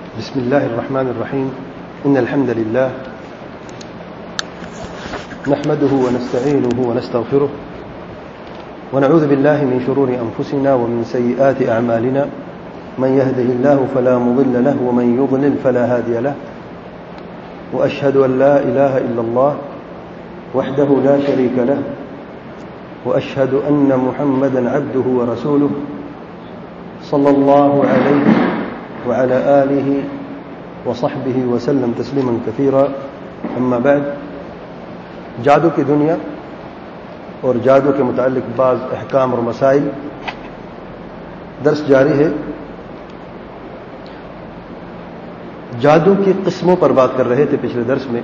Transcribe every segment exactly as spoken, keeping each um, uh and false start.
بسم الله الرحمن الرحيم. إن الحمد لله نحمده ونستعينه ونستغفره ونعوذ بالله من شرور أنفسنا ومن سيئات أعمالنا. من يهده الله فلا مضل له ومن يضلل فلا هادي له. وأشهد أن لا إله إلا الله وحده لا شريك له وأشهد أن محمدا عبده ورسوله صلى الله عليه وعلى آله وصحبه وسلم تسليما كثيرا. أما بعد، جادو کی دنیا اور جادو کے متعلق بعض احکام اور مسائل درس جاری ہے. جادو کی قسموں پر بات کر رہے تھے پچھلے درس میں،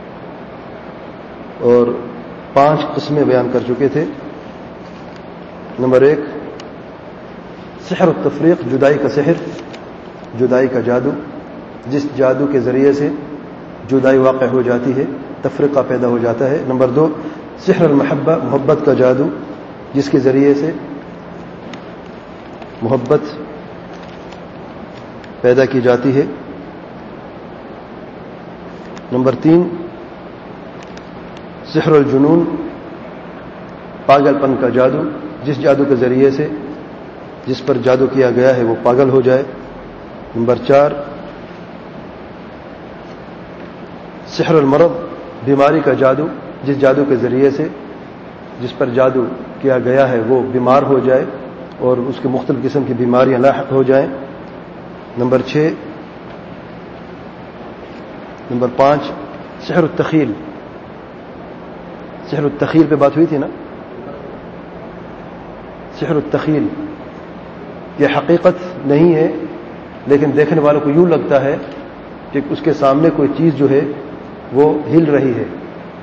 اور پانچ قسمیں بیان کر چکے تھے. نمبر ایک، سحر التفریق، جدائی کا سحر، جدائی کا جادو، جس جادو کے ذریعے سے جدائی واقع ہو جاتی ہے، تفریقہ پیدا ہو جاتا ہے. نمبر دو، سحر المحبہ، محبت کا جادو، جس کے ذریعے سے محبت پیدا کی جاتی ہے. نمبر تین، سحر الجنون، پاگل پن کا جادو، جس جادو کے ذریعے سے جس پر جادو کیا گیا ہے وہ پاگل ہو جائے. نمبر چار، سحر المرض، بیماری کا جادو، جس جادو کے ذریعے سے جس پر جادو کیا گیا ہے وہ بیمار ہو جائے اور اس کے مختلف قسم کی بیماریاں لاحق ہو جائیں. نمبر چھ، نمبر پانچ، سحر التخیل. سحر التخیل پہ بات ہوئی تھی نا. سحر التخیل یہ حقیقت نہیں ہے، لیکن دیکھنے والوں کو یوں لگتا ہے کہ اس کے سامنے کوئی چیز جو ہے وہ ہل رہی ہے.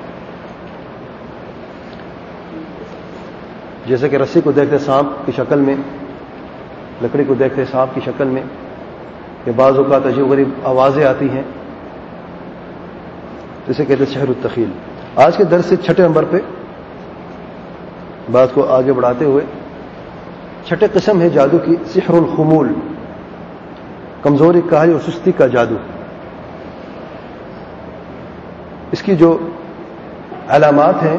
جیسے کہ رسی کو دیکھتے سانپ کی شکل میں، لکڑی کو دیکھتے سانپ کی شکل میں، کہ بعض اوقات عجیب غریب آوازیں آتی ہیں، جسے کہتے ہیں سحر التخیل. آج کے درس سے چھٹے نمبر پہ بات کو آگے بڑھاتے ہوئے، چھٹے قسم ہے جادو کی، سحر الخمول، کمزوری کاہلی اور سستی کا جادو. اس کی جو علامات ہیں،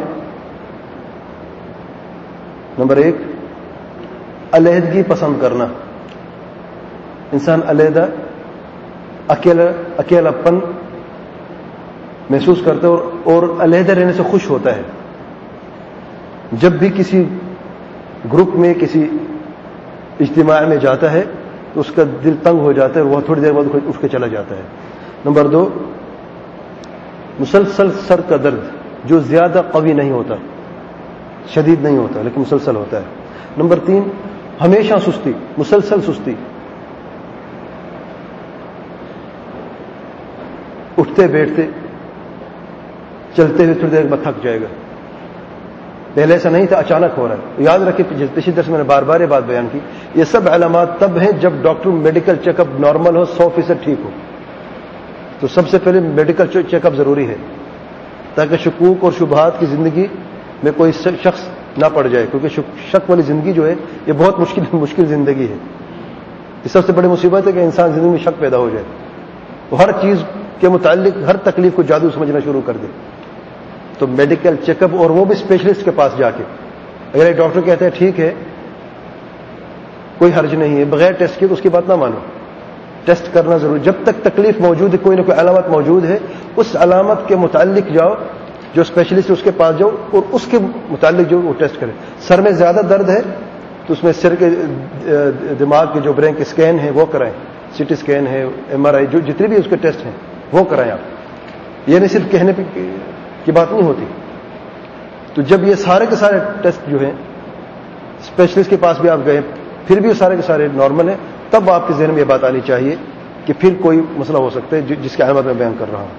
نمبر ایک، علیحدگی پسند کرنا. انسان علیحدہ، اکیلا اکیلا پن محسوس کرتا ہے اور علیحدہ رہنے سے خوش ہوتا ہے. جب بھی کسی گروپ میں، کسی اجتماع میں جاتا ہے تو اس کا دل تنگ ہو جاتا ہے اور وہ تھوڑی دیر بعد اٹھ کے چلا جاتا ہے. نمبر دو، مسلسل سر کا درد، جو زیادہ قوی نہیں ہوتا، شدید نہیں ہوتا لیکن مسلسل ہوتا ہے. نمبر تین، ہمیشہ سستی، مسلسل سستی، اٹھتے بیٹھتے چلتے ہوئے تھوڑی دیر بعد تھک جائے گا. پہلے ایسا نہیں تھا، اچانک ہو رہا ہے. یاد رکھیں، پچھلی درس میں نے بار بار یہ بات بیان کی، یہ سب علامات تب ہیں جب doctor medical check up normal ہو، سو فیصد ٹھیک ہو. تو سب سے پہلے میڈیکل چیک اپ ضروری ہے، تاکہ شکوک اور شبہات کی زندگی میں کوئی شخص نہ پڑ جائے، کیونکہ شک والی زندگی جو ہے یہ بہت مشکل مشکل زندگی ہے. یہ سب سے بڑی مصیبت ہے کہ انسان زندگی میں شک پیدا ہو جائے، وہ ہر چیز کے متعلق ہر تکلیف کو جادو سمجھنا شروع کر دے. تو میڈیکل چیک اپ، اور وہ بھی اسپیشلسٹ کے پاس جا کے. اگر ایک ڈاکٹر کہتے ہیں ٹھیک ہے، کوئی حرج نہیں ہے، بغیر ٹیسٹ کے، تو اس کی بات نہ مانو. ٹیسٹ کرنا ضروری. جب تک تکلیف موجود ہے، کوئی نہ کوئی علامت موجود ہے، اس علامت کے متعلق جاؤ، جو اسپیشلسٹ ہے اس کے پاس جاؤ اور اس کے متعلق جو وہ ٹیسٹ کرے. سر میں زیادہ درد ہے تو اس میں سر کے دماغ کے جو برین کے اسکین ہیں وہ کرائیں، سی ٹی اسکین ہے، ایم آر آئی، جو جتنے بھی اس کے ٹیسٹ ہیں وہ کرائیں آپ. یہ نہیں صرف کہنے پہ کی بات نہیں ہوتی. تو جب یہ سارے کے سارے ٹیسٹ جو ہیں اسپیشلسٹ کے پاس بھی آپ گئے، پھر بھی سارے کے سارے نارمل ہیں، تب آپ کے ذہن میں یہ بات آنی چاہیے کہ پھر کوئی مسئلہ ہو سکتا ہے جس کی علامت میں بیان کر رہا ہوں.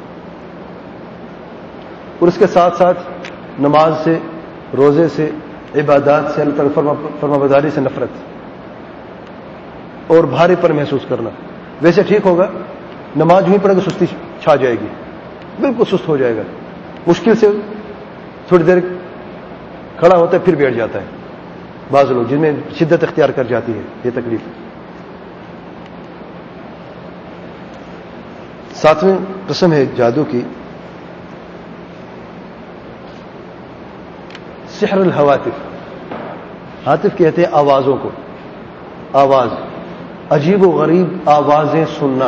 اور اس کے ساتھ ساتھ نماز سے، روزے سے، عبادات سے، اللہ تعالیٰ فرما برداری سے نفرت اور بھاری پر محسوس کرنا. ویسے ٹھیک ہوگا، نماز یوں ہی پڑھے گا سستی چھا جائے گی، بالکل سست ہو جائے گا، مشکل سے تھوڑی دیر کھڑا ہوتا ہے پھر بیٹھ جاتا ہے. بعض لوگ جن میں شدت اختیار کر جاتی ہے یہ تکلیف. ساتویں قسم ہے جادو کی سحر الہواتف. ہاتف کہتے ہیں آوازوں کو. آواز، عجیب و غریب آوازیں سننا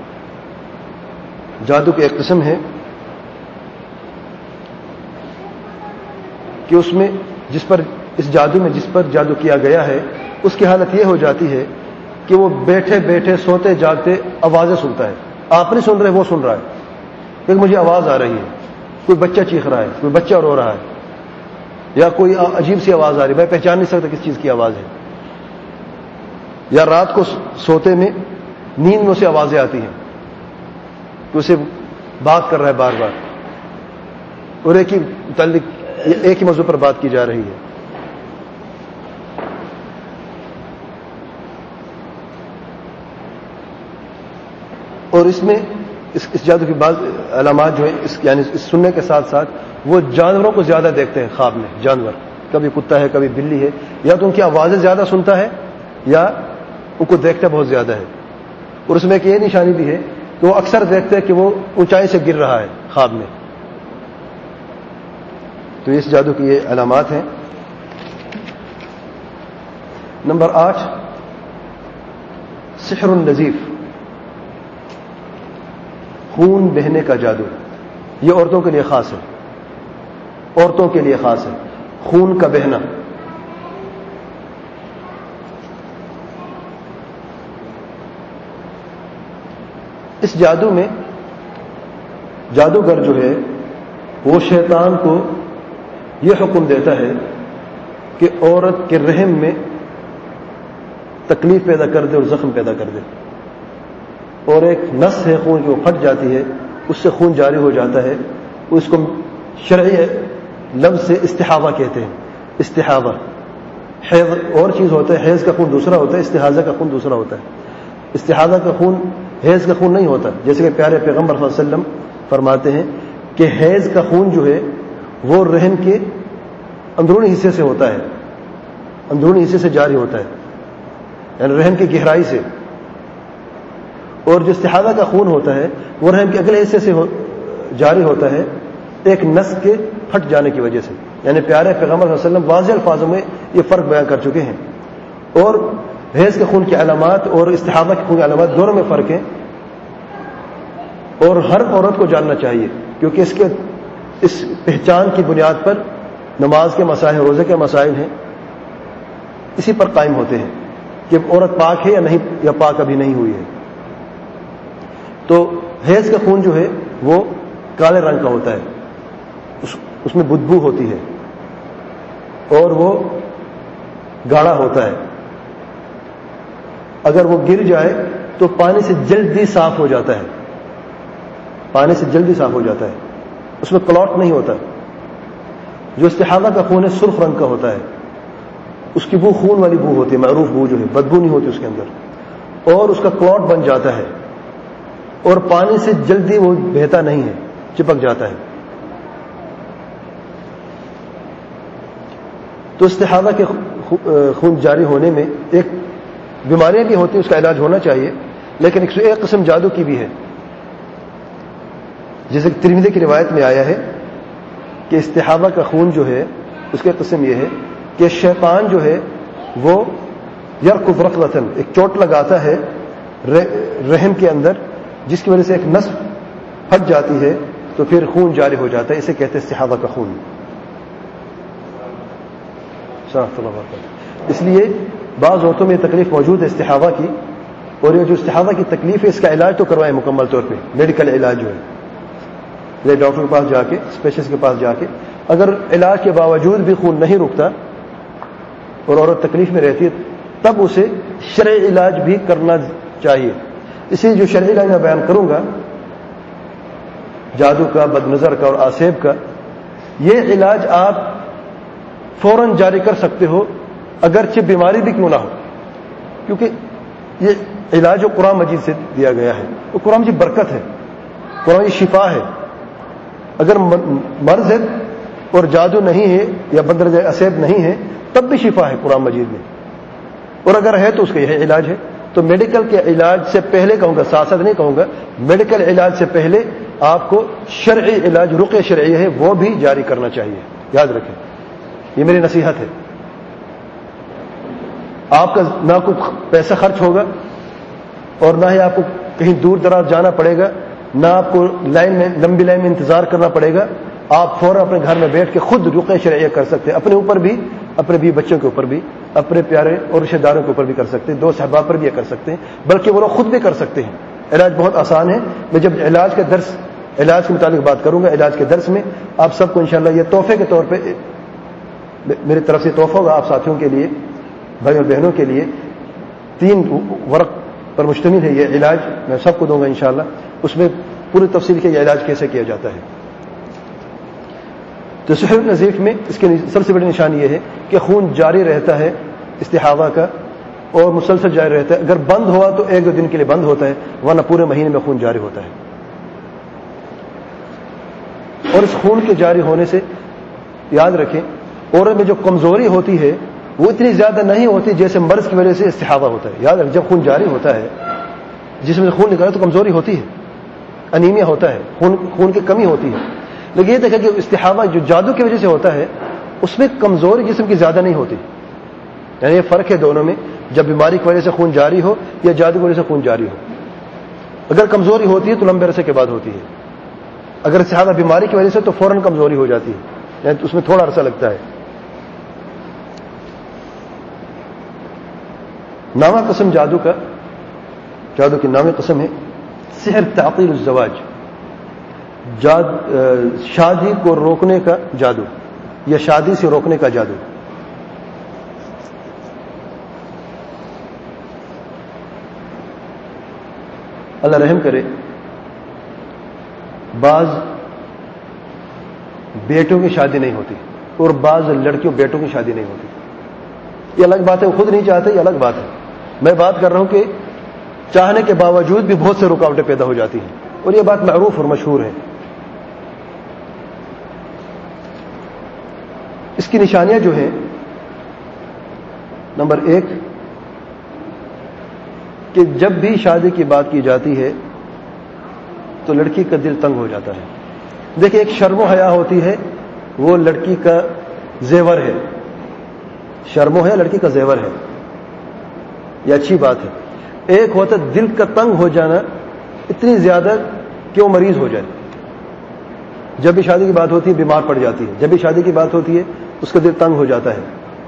جادو کی ایک قسم ہے کہ اس میں جس پر اس جادو میں جس پر جادو کیا گیا ہے اس کی حالت یہ ہو جاتی ہے کہ وہ بیٹھے بیٹھے سوتے جاگتے آوازیں سنتا ہے. آپ نہیں سن رہے، وہ سن رہا ہے کہ مجھے آواز آ رہی ہے، کوئی بچہ چیخ رہا ہے، کوئی بچہ رو رہا ہے، یا کوئی عجیب سی آواز آ رہی ہے، میں پہچان نہیں سکتا کس چیز کی آواز ہے. یا رات کو سوتے میں نیند میں اسے آوازیں آتی ہیں کہ اسے بات کر رہا ہے بار بار، اور ایک ہی متعلق ایک ہی موضوع پر بات کی جا رہی ہے. اور اس میں اس, اس جادو کی بعض علامات جو ہیں اس یعنی اس سننے کے ساتھ ساتھ وہ جانوروں کو زیادہ دیکھتے ہیں خواب میں. جانور کبھی کتا ہے، کبھی بلی ہے، یا تو ان کی آوازیں زیادہ سنتا ہے یا ان کو دیکھتا بہت زیادہ ہے. اور اس میں ایک یہ نشانی بھی ہے کہ وہ اکثر دیکھتے ہیں کہ وہ اونچائی سے گر رہا ہے خواب میں. تو اس جادو کی یہ علامات ہیں. نمبر آٹھ، سحر النزیف، خون بہنے کا جادو. یہ عورتوں کے لیے خاص ہے، عورتوں کے لیے خاص ہے خون کا بہنا. اس جادو میں جادوگر جو ہے وہ شیطان کو یہ حکم دیتا ہے کہ عورت کے رحم میں تکلیف پیدا کر دے اور زخم پیدا کر دے، اور ایک نس ہے خون کی وہ پھٹ جاتی ہے، اس سے خون جاری ہو جاتا ہے. اس کو شرعی لفظ سے استحاضہ کہتے ہیں. استحاضہ حیض اور چیز ہوتا ہے، حیض کا خون دوسرا ہوتا ہے، استحاضہ کا خون دوسرا ہوتا ہے. استحاضہ کا خون حیض کا خون نہیں ہوتا، جیسے کہ پیارے پیغمبر صلی اللہ علیہ وسلم فرماتے ہیں کہ حیض کا خون جو ہے وہ رحم کے اندرونی حصے سے ہوتا ہے، اندرونی حصے سے جاری ہوتا ہے، یعنی رحم کی گہرائی سے. اور جو استحاضہ کا خون ہوتا ہے وہ رحم کے اگلے حصے سے ہو جاری ہوتا ہے ایک نس کے پھٹ جانے کی وجہ سے. یعنی پیارے پیغمبر صلی اللہ علیہ وسلم واضح الفاظوں میں یہ فرق بیان کر چکے ہیں. اور حیض کے خون کی علامات اور استحاضہ کے خون کی علامات دونوں میں فرق ہیں، اور ہر عورت کو جاننا چاہیے، کیونکہ اس کے اس پہچان کی بنیاد پر نماز کے مسائل، روزے کے مسائل ہیں، اسی پر قائم ہوتے ہیں کہ عورت پاک ہے یا نہیں، یا پاک ابھی نہیں ہوئی ہے. تو حیض کا خون جو ہے وہ کالے رنگ کا ہوتا ہے، اس, اس میں بدبو ہوتی ہے اور وہ گاڑھا ہوتا ہے. اگر وہ گر جائے تو پانی سے جلدی صاف ہو جاتا ہے، پانی سے جلدی صاف ہو جاتا ہے، اس میں کلوٹ نہیں ہوتا. جو استحاضہ کا خون ہے سرخ رنگ کا ہوتا ہے، اس کی بو خون والی بو ہوتی ہے، معروف بو جو ہے، بدبو نہیں ہوتی اس کے اندر، اور اس کا کلوٹ بن جاتا ہے اور پانی سے جلدی وہ بہتا نہیں ہے، چپک جاتا ہے. تو استحاضہ کے خون جاری ہونے میں ایک بیماریاں بھی ہوتی ہیں، اس کا علاج ہونا چاہیے، لیکن ایک قسم جادو کی بھی ہے. جیسے کہ ترمذی کی روایت میں آیا ہے کہ استحاضہ کا خون جو ہے اس کی قسم یہ ہے کہ شیطان جو ہے وہ یرکض رکضۃ، ایک چوٹ لگاتا ہے رحم کے اندر، جس کی وجہ سے ایک نس پھٹ جاتی ہے تو پھر خون جاری ہو جاتا ہے. اسے کہتے ہیں استحاضہ کا خون. اس لیے بعض عورتوں میں تکلیف موجود ہے استحاضہ کی، اور یہ جو استحاضہ کی تکلیف ہے اس کا علاج تو کروائیں مکمل طور پہ، میڈیکل علاج جو ہے، یہ ڈاکٹر کے پاس جا کے، اسپیشلسٹ کے پاس جا کے. اگر علاج کے باوجود بھی خون نہیں رکتا اور عورت تکلیف میں رہتی ہے تب اسے شرعی علاج بھی کرنا چاہیے. اسی جو شرعی علاج میں بیان کروں گا جادو کا، بد نظر کا اور آسیب کا، یہ علاج آپ فوراً جاری کر سکتے ہو اگرچہ بیماری بھی کیوں نہ ہو، کیونکہ یہ علاج جو قرآن مجید سے دیا گیا ہے وہ قرآن مجید برکت ہے، قرآن مجید شفا ہے. اگر مرض ہے اور جادو نہیں ہے یا بد نظر آسیب نہیں ہے تب بھی شفا ہے قرآن مجید میں، اور اگر ہے تو اس کا یہ علاج ہے. تو میڈیکل کے علاج سے پہلے کہوں گا، ساتھ ساتھ نہیں کہوں گا، میڈیکل علاج سے پہلے آپ کو شرعی علاج، رقیہ شرعی ہے وہ بھی جاری کرنا چاہیے. یاد رکھیں، یہ میری نصیحت ہے. آپ کا نہ کوئی پیسہ خرچ ہوگا اور نہ ہی آپ کو کہیں دور دراز جانا پڑے گا، نہ آپ کو لائن میں لمبی لائن میں انتظار کرنا پڑے گا. آپ فوراً اپنے گھر میں بیٹھ کے خود رقیہ شرعیہ کر سکتے ہیں، اپنے اوپر بھی، اپنے بیوی بچوں کے اوپر بھی، اپنے پیارے اور رشتے داروں کے اوپر بھی کر سکتے ہیں، دوست احباب پر بھی یہ کر سکتے ہیں، بلکہ وہ لوگ خود بھی کر سکتے ہیں. علاج بہت آسان ہے. میں جب علاج کا درس علاج کے متعلق بات کروں گا، علاج کے درس میں آپ سب کو انشاءاللہ یہ تحفے کے طور پہ میری طرف سے تحفہ ہوگا آپ ساتھیوں کے لیے، بھائی اور بہنوں کے لیے. تین ورق پر مشتمل ہے یہ علاج، میں سب کو دوں گا انشاءاللہ. اس میں پوری تفصیل کے یہ علاج کیسے کیا جاتا ہے. تو صحیح نزیف میں اس کی سب سے بڑی نشانی یہ ہے کہ خون جاری رہتا ہے استحاضہ کا، اور مسلسل جاری رہتا ہے. اگر بند ہوا تو ایک دو دن کے لیے بند ہوتا ہے، ورنہ پورے مہینے میں خون جاری ہوتا ہے. اور اس خون کے جاری ہونے سے یاد رکھیں، عورت میں جو کمزوری ہوتی ہے وہ اتنی زیادہ نہیں ہوتی جیسے مرض کی وجہ سے استحاضہ ہوتا ہے. یاد رکھ، جب خون جاری ہوتا ہے، جس میں خون نکلا تو کمزوری ہوتی ہے، انیمیا ہوتا ہے، خون خون کی کمی ہوتی ہے. لیکن یہ دیکھا کہ استحاضہ جو جادو کی وجہ سے ہوتا ہے اس میں کمزوری جسم کی زیادہ نہیں ہوتی. یعنی یہ فرق ہے دونوں میں، جب بیماری کی وجہ سے خون جاری ہو یا جادو کی وجہ سے خون جاری ہو. اگر کمزوری ہوتی ہے تو لمبے عرصے کے بعد ہوتی ہے، اگر استحاضہ بیماری کی وجہ سے تو فوراً کمزوری ہو جاتی ہے، یعنی اس میں تھوڑا عرصہ لگتا ہے. نامہ قسم جادو کا، جادو کی نام قسم ہے سحر تعطیل الزواج، جاد شادی کو روکنے کا جادو یا شادی سے روکنے کا جادو. اللہ رحم کرے، بعض بیٹوں کی شادی نہیں ہوتی اور بعض لڑکیوں بیٹوں کی شادی نہیں ہوتی. یہ الگ بات ہے، وہ خود نہیں چاہتے، یہ الگ بات ہے. میں بات کر رہا ہوں کہ چاہنے کے باوجود بھی بہت سے رکاوٹیں پیدا ہو جاتی ہیں، اور یہ بات معروف اور مشہور ہے. اس کی نشانیاں جو ہیں، نمبر ایک کہ جب بھی شادی کی بات کی جاتی ہے تو لڑکی کا دل تنگ ہو جاتا ہے. دیکھیں، ایک شرم و حیا ہوتی ہے، وہ لڑکی کا زیور ہے. شرم و حیا لڑکی کا زیور ہے، یہ اچھی بات ہے. ایک ہوتا ہے دل کا تنگ ہو جانا اتنی زیادہ کہ وہ مریض ہو جائے. جب بھی شادی کی بات ہوتی ہے بیمار پڑ جاتی ہے، جب بھی شادی کی بات ہوتی ہے اس کا دل تنگ ہو جاتا ہے.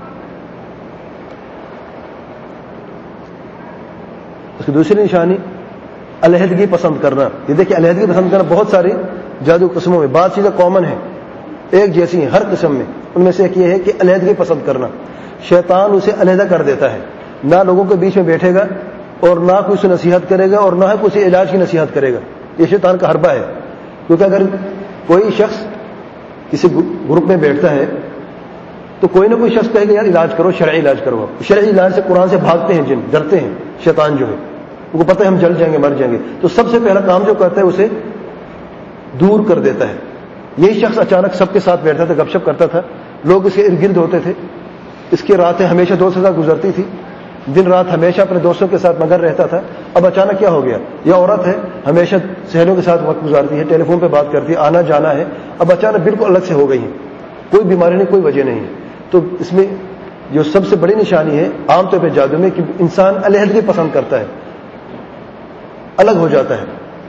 اس کی دوسری نشانی علیحدگی پسند کرنا. یہ دیکھیں، علیحدگی پسند کرنا بہت ساری جادو قسموں میں بعض چیزیں کامن ہیں، ایک جیسی ہیں ہر قسم میں. ان میں سے ایک یہ ہے کہ علیحدگی پسند کرنا. شیطان اسے علیحدہ کر دیتا ہے، نہ لوگوں کے بیچ میں بیٹھے گا اور نہ کوئی اسے نصیحت کرے گا اور نہ کوئی علاج کی نصیحت کرے گا. یہ شیطان کا حربہ ہے. کیونکہ اگر کوئی شخص کسی گروپ میں بیٹھتا ہے تو کوئی نہ کوئی شخص کہے گا یار علاج کرو، شرعی علاج کرو. شرعی علاج سے قرآن سے بھاگتے ہیں جن، ڈرتے ہیں. شیطان جو ہے ان کو پتہ ہے ہم جل جائیں گے، مر جائیں گے، تو سب سے پہلا کام جو کرتا ہے اسے دور کر دیتا ہے. یہی شخص اچانک سب کے ساتھ بیٹھتا تھا، گپ شپ کرتا تھا، لوگ اس کے ارد گرد ہوتے تھے، اس کی راتیں ہمیشہ دوستوں کے ساتھ گزرتی تھی، دن رات ہمیشہ اپنے دوستوں کے ساتھ مگن رہتا تھا. اب اچانک کیا ہو گیا؟ یہ عورت ہے، ہمیشہ سہیلیوں کے ساتھ وقت گزارتی ہے، ٹیلی فون پہ بات کرتی ہے، آنا جانا ہے، اب اچانک بالکل الگ سے ہو گئی ہے. کوئی بیماری نہیں، کوئی وجہ نہیں ہے. تو اس میں جو سب سے بڑی نشانی ہے عام طور پہ جادو میں کہ انسان علیحدگی پسند کرتا ہے، الگ ہو جاتا ہے.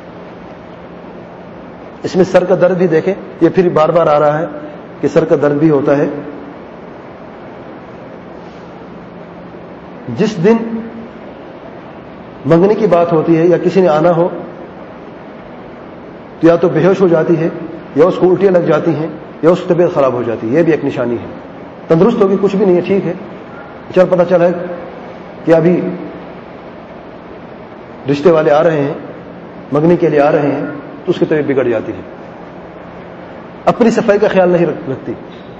اس میں سر کا درد بھی دیکھیں، یہ پھر بار بار آ رہا ہے کہ سر کا درد بھی ہوتا ہے. جس دن منگنے کی بات ہوتی ہے یا کسی نے آنا ہو تو یا تو بے ہوش ہو جاتی ہے، یا اس کو الٹیاں لگ جاتی ہیں، یا اس کی طبیعت خراب ہو جاتی ہے. یہ بھی ایک نشانی ہے. تندرست ہوگی، کچھ بھی نہیں ہے، ٹھیک ہے، چل پتہ چلا ہے کہ ابھی رشتے والے آ رہے ہیں، منگنے کے لیے آ رہے ہیں، تو اس کی طبیعت بگڑ جاتی ہے. اپنی صفائی کا خیال نہیں رکھتی،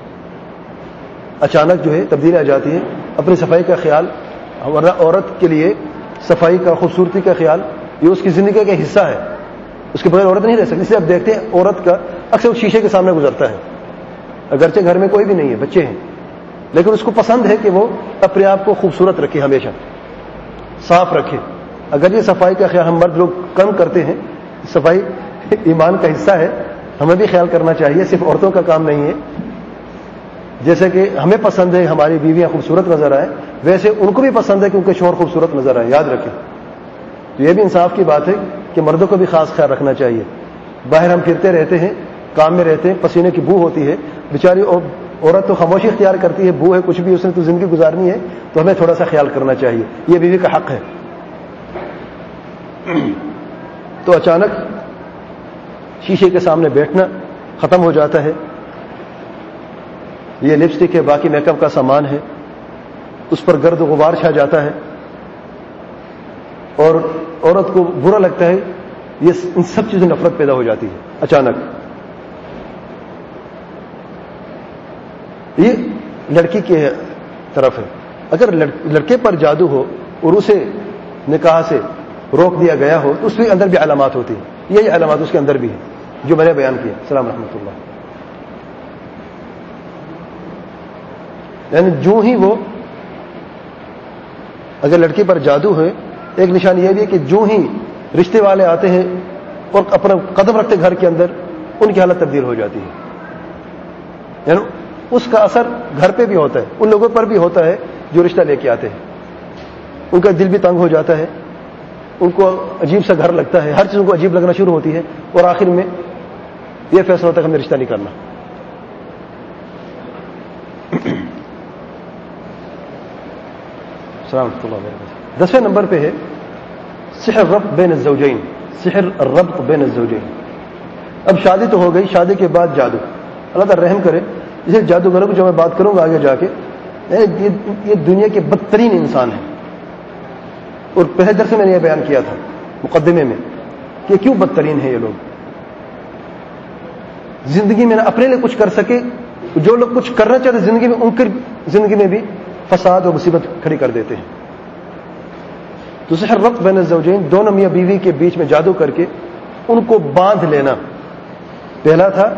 اچانک جو ہے تبدیلی آ جاتی ہے. اپنی صفائی کا خیال، ورنہ عورت کے لیے صفائی کا، خوبصورتی کا خیال یہ اس کی زندگی کا حصہ ہے. اس کے بغیر عورت نہیں رہ سکتی. اس لیے آپ دیکھتے ہیں عورت کا اکثر شیشے کے سامنے گزرتا ہے، اگرچہ گھر میں کوئی بھی نہیں ہے، بچے ہیں، لیکن اس کو پسند ہے کہ وہ اپنے آپ کو خوبصورت رکھے ہمیشہ. صاف رکھے. اگر یہ صفائی کا خیال ہم مرد لوگ کم کرتے ہیں، صفائی ایمان کا حصہ ہے، ہمیں بھی خیال کرنا چاہیے، صرف عورتوں کا کام نہیں ہے. جیسے کہ ہمیں پسند ہے ہماری بیویاں خوبصورت نظر آئیں، ویسے ان کو بھی پسند ہے کہ ان کے شوہر خوبصورت نظر آئے. یاد رکھیں، تو یہ بھی انصاف کی بات ہے کہ مردوں کو بھی خاص خیال رکھنا چاہیے. باہر ہم پھرتے رہتے ہیں، کام میں رہتے ہیں، پسینے کی بو ہوتی ہے، بیچاری عورت تو خاموشی اختیار کرتی ہے، بو ہے کچھ بھی، اس نے تو زندگی گزارنی ہے، تو ہمیں تھوڑا سا خیال کرنا چاہیے، یہ بیوی کا حق ہے. تو اچانک شیشے کے سامنے بیٹھنا ختم ہو جاتا ہے. یہ لپسٹک ہے، باقی میک اپ کا سامان ہے، اس پر گرد و غبار چھا جاتا ہے اور عورت کو برا لگتا ہے. یہ ان سب چیزوں نفرت پیدا ہو جاتی ہے اچانک. یہ لڑکی کی طرف ہے. اگر لڑکے پر جادو ہو اور اسے نکاح سے روک دیا گیا ہو تو اس کے اندر بھی علامات ہوتی ہیں. یہی علامات اس کے اندر بھی ہیں جو میں نے بیان کیا. السلام رحمۃ اللہ. یعنی جو ہی وہ اگر لڑکی پر جادو ہے، ایک نشانی یہ بھی ہے کہ جو ہی رشتے والے آتے ہیں اور اپنا قدم رکھتے گھر کے اندر، ان کی حالت تبدیل ہو جاتی ہے. یعنی اس کا اثر گھر پہ بھی ہوتا ہے، ان لوگوں پر بھی ہوتا ہے جو رشتہ لے کے آتے ہیں. ان کا دل بھی تنگ ہو جاتا ہے، ان کو عجیب سا گھر لگتا ہے، ہر چیز ان کو عجیب لگنا شروع ہوتی ہے، اور آخر میں یہ فیصلہ ہوتا ہے کہ ہمیں رشتہ نہیں کرنا. السلام علیکم اللہ وبرکاتہ. دسویں نمبر پہ ہے سحر الربط بین الزوجین. سحر الربط بین الزوجین. اب شادی تو ہو گئی، شادی کے بعد جادو. اللہ تعالی رحم کرے، اسے جادوگروں کی جو میں بات کروں گا آگے جا کے، یہ دنیا کے بدترین انسان ہیں. اور پہلے درس میں نے یہ بیان کیا تھا مقدمے میں کہ کیوں بدترین ہیں یہ لوگ. زندگی میں نہ اپنے لیے کچھ کر سکے، جو لوگ کچھ کرنا چاہتے زندگی میں، ان کی زندگی میں بھی فساد اور مصیبت کھڑی کر دیتے ہیں. تو سحر ربط بین الزوجین، دونوں میاں بیوی کے بیچ میں جادو کر کے ان کو باندھ لینا. پہلا تھا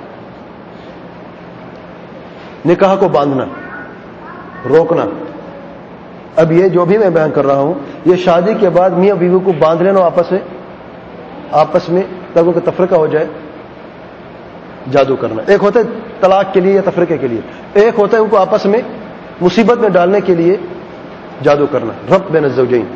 نکاح کو باندھنا، روکنا. اب یہ جو بھی میں بیان کر رہا ہوں یہ شادی کے بعد میاں بیوی کو باندھ لینا آپس میں، آپس میں تاکہ کہ تفرقہ ہو جائے، جادو کرنا. ایک ہوتا ہے طلاق کے لیے یا تفرقے کے لیے، ایک ہوتا ہے ان کو آپس میں مصیبت میں ڈالنے کے لیے جادو کرنا. ربط بین الزوجین.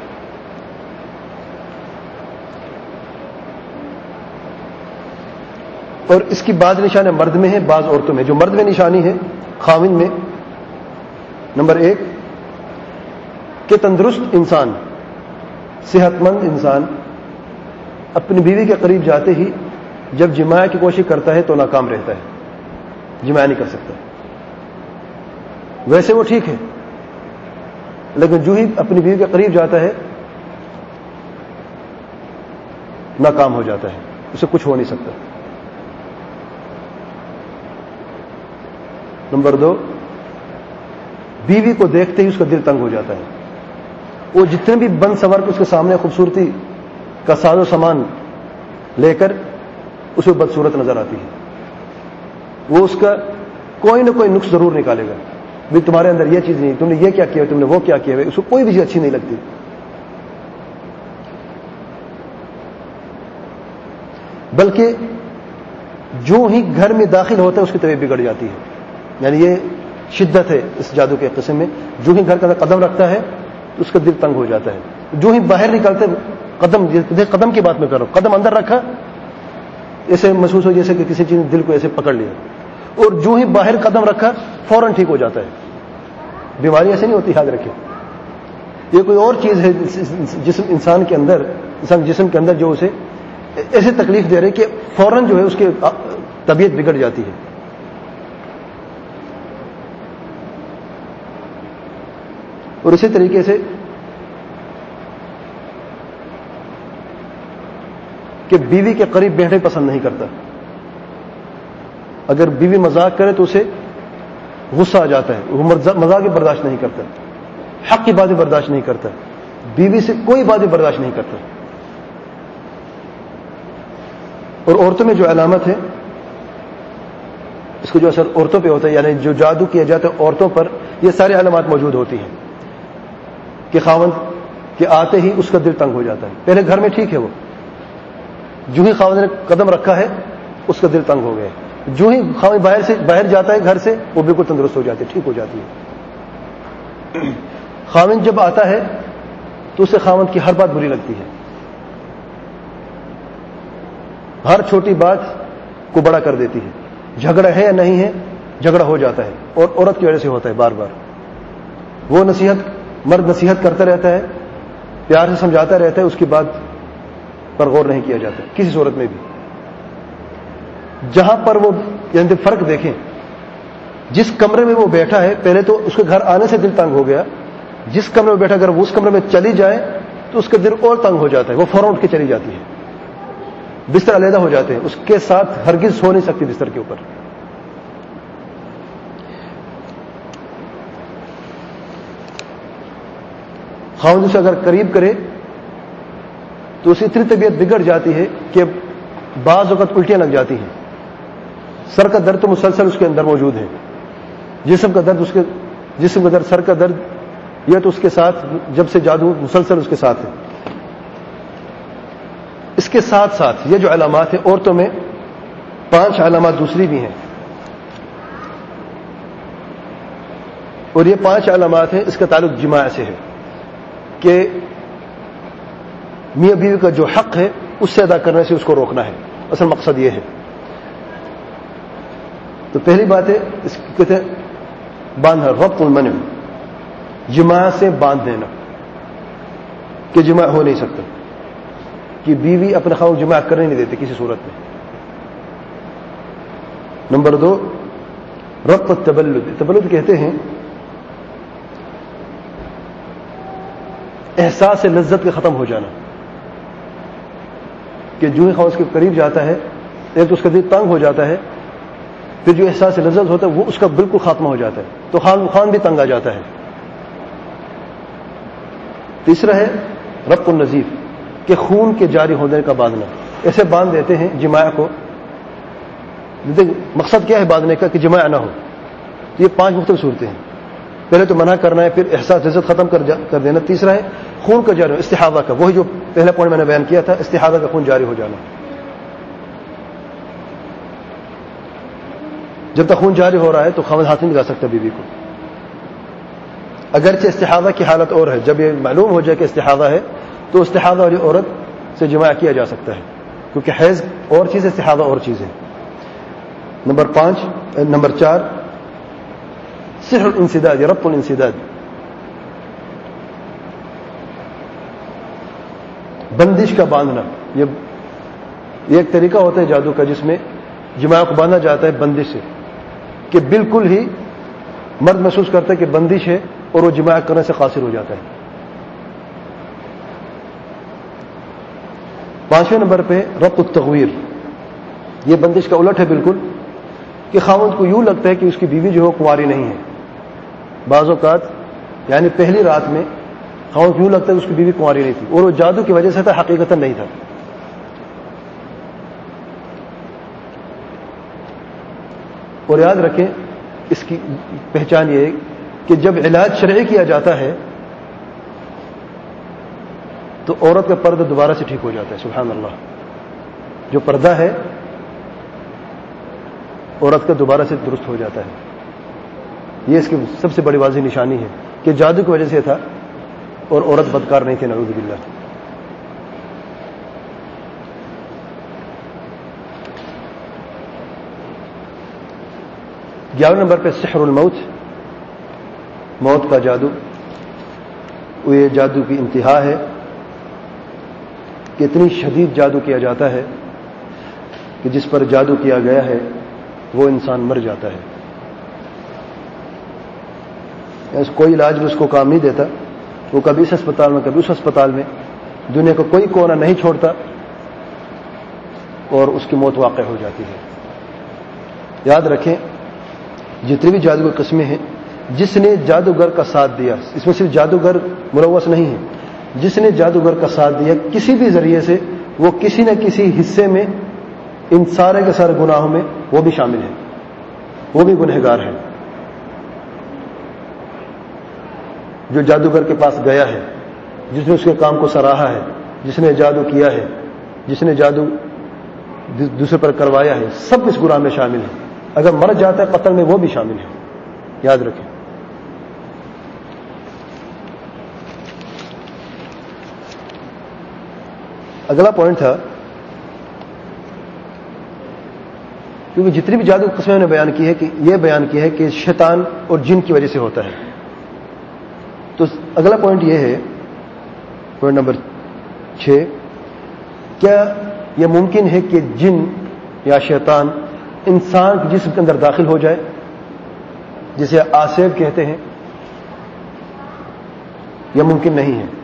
اور اس کی بعض نشانیں مرد میں ہیں، بعض عورتوں میں. جو مرد میں نشانی ہے خاوند میں، نمبر ایک کہ تندرست انسان، صحت مند انسان اپنی بیوی کے قریب جاتے ہی جب جماع کی کوشش کرتا ہے تو ناکام رہتا ہے، جماع نہیں کر سکتا. ویسے وہ ٹھیک ہے، لیکن جو ہی اپنی بیوی کے قریب جاتا ہے ناکام ہو جاتا ہے، اسے کچھ ہو نہیں سکتا. نمبر دو، بیوی کو دیکھتے ہی اس کا دل تنگ ہو جاتا ہے. وہ جتنے بھی بند سنور کے اس کے سامنے خوبصورتی کا ساز و سامان لے کر اسے بدصورت نظر آتی ہے، وہ اس کا کوئی نہ کوئی نقص ضرور نکالے گا. بھی تمہارے اندر یہ چیز نہیں، تم نے یہ کیا کیا، تم نے وہ کیا کیا، اس کو کوئی بھی چیز اچھی نہیں لگتی. بلکہ جو ہی گھر میں داخل ہوتا ہے اس کی طبیعت بگڑ جاتی ہے. یعنی یہ شدت ہے اس جادو کے قسم میں. جو ہی گھر کا قدم رکھتا ہے تو اس کا دل تنگ ہو جاتا ہے. جو ہی باہر نکلتے قدم، قدم کی بات میں کر رہا ہوں، قدم اندر رکھا ایسے محسوس ہو جیسے کہ کسی چیز نے دل کو ایسے پکڑ لیا. اور جو ہی باہر قدم رکھا فوراً ٹھیک ہو جاتا ہے. بیماری ایسے نہیں ہوتی، یاد رکھیں. یہ کوئی اور چیز ہے جسم انسان کے اندر، انسان جسم کے اندر جو اسے ایسے تکلیف دے رہے کہ فوراً جو ہے اس کی طبیعت بگڑ جاتی ہے. اور اسی طریقے سے کہ بیوی کے قریب بیٹھنے پسند نہیں کرتا. اگر بیوی مذاق کرے تو اسے غصہ آ جاتا ہے، وہ مذاق بھی برداشت نہیں کرتا، حق کی باتیں برداشت نہیں کرتا، بیوی سے کوئی باتیں برداشت نہیں کرتا. اور عورتوں میں جو علامت ہے، اس کو جو اثر عورتوں پہ ہوتا ہے، یعنی جو جادو کیا جاتا ہے عورتوں پر، یہ ساری علامات موجود ہوتی ہیں کہ خاوند کہ آتے ہی اس کا دل تنگ ہو جاتا ہے. پہلے گھر میں ٹھیک ہے، وہ جو ہی خاوند نے قدم رکھا ہے اس کا دل تنگ ہو گیا. جو ہی خاوند باہر سے باہر جاتا ہے گھر سے، وہ بالکل تندرست ہو جاتی ہے، ٹھیک ہو جاتی ہے. خاوند جب آتا ہے تو اسے خاوند کی ہر بات بری لگتی ہے، ہر چھوٹی بات کو بڑا کر دیتی ہے. جھگڑا ہے یا نہیں ہے، جھگڑا ہو جاتا ہے، اور عورت کی وجہ سے ہوتا ہے بار بار. وہ نصیحت مرد نصیحت کرتا رہتا ہے، پیار سے سمجھاتا رہتا ہے، اس کی بات پر غور نہیں کیا جاتا کسی صورت میں بھی. جہاں پر وہ یعنی فرق دیکھیں، جس کمرے میں وہ بیٹھا ہے، پہلے تو اس کے گھر آنے سے دل تنگ ہو گیا. جس کمرے میں بیٹھا، اگر وہ اس کمرے میں چلی جائے تو اس کا دل اور تنگ ہو جاتا ہے، وہ فوراً اٹھ کے چلی جاتی ہے. بستر علیحدہ ہو جاتے ہیں، اس کے ساتھ ہرگز سو نہیں سکتی بستر کے اوپر. خاوند سے اگر قریب کرے تو اس کی اتنی طبیعت بگڑ جاتی ہے کہ بعض وقت الٹیاں لگ جاتی ہیں. سر کا درد تو مسلسل اس کے اندر موجود ہے، جسم کا درد اس کے جسم کا درد سر کا درد یہ تو اس کے ساتھ جب سے جادو مسلسل اس کے ساتھ ہے. اس کے ساتھ ساتھ یہ جو علامات ہیں، عورتوں میں پانچ علامات دوسری بھی ہیں، اور یہ پانچ علامات ہیں. اس کا تعلق جماع سے ہے کہ میاں بیوی کا جو حق ہے اس سے ادا کرنے سے اس کو روکنا ہے. اصل مقصد یہ ہے. تو پہلی بات ہے اس کہتے ہیں باندھنا، ربط المنع، جماع سے باندھ دینا کہ جماع ہو نہیں سکتا، کہ بیوی اپنے خاوند جماع کرنے نہیں دیتے کسی صورت میں. نمبر دو، ربط التبلد. تبلد کہتے ہیں احساس لذت کا ختم ہو جانا، کہ جو ہی خاوند اس کے قریب جاتا ہے، ایک تو اس کا دل تنگ ہو جاتا ہے، پھر جو احساس لذت ہوتا ہے وہ اس کا بالکل خاتمہ ہو جاتا ہے، تو خان خان بھی تنگ آ جاتا ہے. تیسرا ہے ربط النزیف، کہ خون کے جاری ہونے کا باندھنا. ایسے باندھ دیتے ہیں جماع کو. مقصد کیا ہے باندھنے کا؟ کہ جماع نہ ہو. یہ پانچ مختلف صورتیں ہیں. پہلے تو منع کرنا ہے، پھر احساس لذت ختم کر, کر دینا. تیسرا ہے خون کا جاری، استحاضہ کا، وہی جو پہلا پوائنٹ میں نے بیان کیا تھا، استحاضہ کا خون جاری ہو جانا. جب تک خون جاری ہو رہا ہے تو خاوند ہاتھ نہیں لگا سکتا بیوی کو، اگرچہ استحاضہ کی حالت اور ہے. جب یہ معلوم ہو جائے کہ استحاضہ ہے تو استحاضہ والی عورت سے جماع کیا جا سکتا ہے، کیونکہ حیض اور چیز ہے، استحاضہ اور چیز ہے. نمبر پانچ نمبر چار سحر الانسداد، ربط الانسداد، بندش کا باندھنا. یہ ایک طریقہ ہوتا ہے جادو کا جس میں جماع کو باندھا جاتا ہے بندش سے، کہ بالکل ہی مرد محسوس کرتا ہے کہ بندش ہے اور وہ جماع کرنے سے قاصر ہو جاتا ہے. پانچویں نمبر پہ ربط التغویر. یہ بندش کا الٹ ہے بالکل، کہ خاوند کو یوں لگتا ہے کہ اس کی بیوی جو ہے کنواری نہیں ہے. بعض اوقات یعنی پہلی رات میں خاوند کو یوں لگتا ہے کہ اس کی بیوی کنواری نہیں تھی، اور وہ جادو کی وجہ سے تھا، حقیقتاً نہیں تھا. اور یاد رکھیں اس کی پہچان یہ ہے کہ جب علاج شرعی کیا جاتا ہے تو عورت کا پردہ دوبارہ سے ٹھیک ہو جاتا ہے. سبحان اللہ. جو پردہ ہے عورت کا دوبارہ سے درست ہو جاتا ہے. یہ اس کی سب سے بڑی واضح نشانی ہے کہ جادو کی وجہ سے تھا اور عورت بدکار نہیں تھی، نعوذ باللہ. گیارہ نمبر پہ سحر الموت، موت کا جادو. یہ جادو کی انتہا ہے کہ اتنی شدید جادو کیا جاتا ہے کہ جس پر جادو کیا گیا ہے وہ انسان مر جاتا ہے. کوئی علاج بھی اس کو کام نہیں دیتا، وہ کبھی اس اسپتال میں کبھی اس اسپتال میں، دنیا کا کوئی کونا نہیں چھوڑتا اور اس کی موت واقع ہو جاتی ہے. یاد رکھیں جتنی بھی جادو کی قسمیں ہیں، جس نے جادوگر کا ساتھ دیا، اس میں صرف جادوگر ملوث نہیں ہے، جس نے جادوگر کا ساتھ دیا کسی بھی ذریعے سے، وہ کسی نہ کسی حصے میں ان سارے کے سارے گناہوں میں وہ بھی شامل ہے، وہ بھی گنہگار ہے. جو جادوگر کے پاس گیا ہے جس نے اس کے کام کو سراہا ہے، جس نے جادو کیا ہے، جس نے جادو دوسرے پر کروایا ہے، سب اس گناہ میں شامل ہیں. اگر مر جاتا ہے قتل میں وہ بھی شامل ہے، یاد رکھیں. اگلا پوائنٹ تھا، کیونکہ جتنی بھی جادو قسمیں نے بیان کی ہے کہ یہ بیان کی ہے کہ شیطان اور جن کی وجہ سے ہوتا ہے. تو اگلا پوائنٹ یہ ہے، پوائنٹ نمبر چھ، کیا یہ ممکن ہے کہ جن یا شیطان انسان کے جسم کے اندر داخل ہو جائے، جسے آسیب کہتے ہیں؟ یہ ممکن نہیں ہے.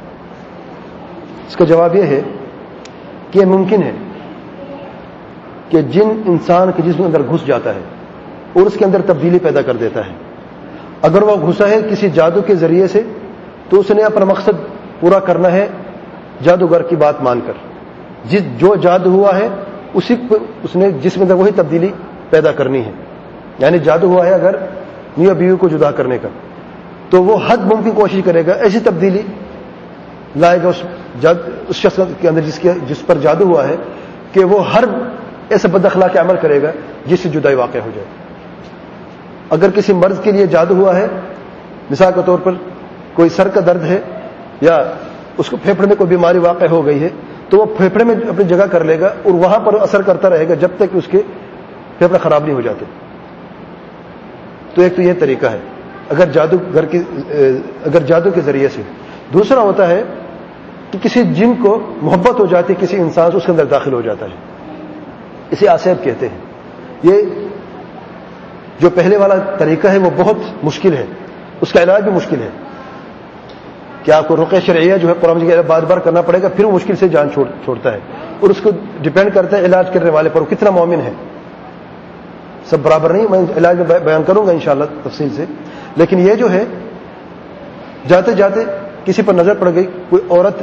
اس کا جواب یہ ہے کہ یہ ممکن ہے کہ جن انسان کے جسم کے اندر گھس جاتا ہے اور اس کے اندر تبدیلی پیدا کر دیتا ہے. اگر وہ گھسا ہے کسی جادو کے ذریعے سے تو اس نے اپنا مقصد پورا کرنا ہے جادوگر کی بات مان کر. جس جو جادو ہوا ہے اسی کو اس نے جسم کے اندر وہی تبدیلی پیدا کرنی ہے. یعنی جادو ہوا ہے اگر میاں بیوی کو جدا کرنے کا، تو وہ حد ممکن کوشش کرے گا ایسی تبدیلی لائے گا اس, جاد اس شخص کے اندر جس, کے جس پر جادو ہوا ہے کہ وہ ہر ایسا بد اخلاقی عمل کرے گا جس سے جدائی واقع ہو جائے. اگر کسی مرض کے لیے جادو ہوا ہے، مثال کے طور پر کوئی سر کا درد ہے یا اس کو پھیپھڑے میں کوئی بیماری واقع ہو گئی ہے، تو وہ پھیپھڑے میں اپنی جگہ کر لے گا اور وہاں پر اثر کرتا رہے گا جب تک کہ اس کے پھیپھڑے خراب نہیں ہو جاتے. تو ایک تو یہ طریقہ ہے اگر جادو گھر کی اگر جادو کے ذریعے سے. دوسرا ہوتا ہے کہ کسی جن کو محبت ہو جاتی کسی انسان سے، اس کے اندر داخل ہو جاتا ہے، اسے آسیب کہتے ہیں. یہ جو پہلے والا طریقہ ہے وہ بہت مشکل ہے، اس کا علاج بھی مشکل ہے کہ آپ کو رقیہ شرعیہ جو ہے قرآن کی بار بار کرنا پڑے گا، پھر وہ مشکل سے جان چھوڑ, چھوڑتا ہے. اور اس کو ڈپینڈ کرتا ہے علاج کرنے والے پر وہ کتنا مومن ہے. سب برابر نہیں، میں علاج میں بیان کروں گا انشاءاللہ تفصیل سے. لیکن یہ جو ہے جاتے جاتے کسی پر نظر پڑ گئی، کوئی عورت